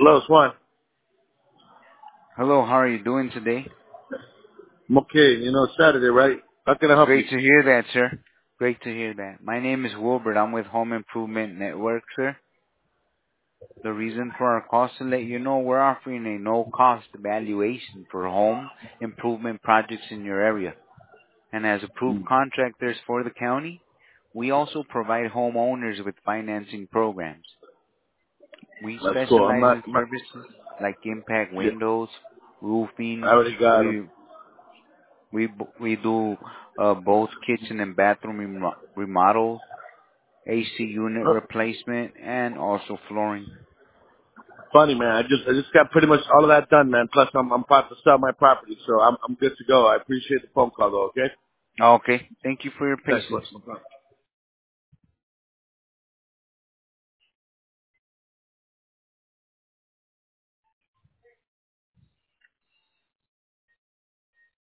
Hello, Swan. Hello, how are you doing today? I'm okay. It's Saturday, right? How can I help you? Great to hear that, sir. Great to hear that. My name is Wilbert. I'm with Home Improvement Network, sir. The reason for our call is to let you know we're offering a no-cost evaluation for home improvement projects in your area. And as approved Hmm. contractors for the county, we also provide homeowners with financing programs. We That's cool. specialize in services like impact Yeah, windows, I roofing. already got him. We do both kitchen and bathroom remodels, AC unit Huh. replacement, and also flooring. Funny, man. I just got pretty much all of that done, man. Plus, I'm about to sell my property, so I'm good to go. I appreciate the phone call, though. Okay. Okay. Thank you for your Thanks, patience. man.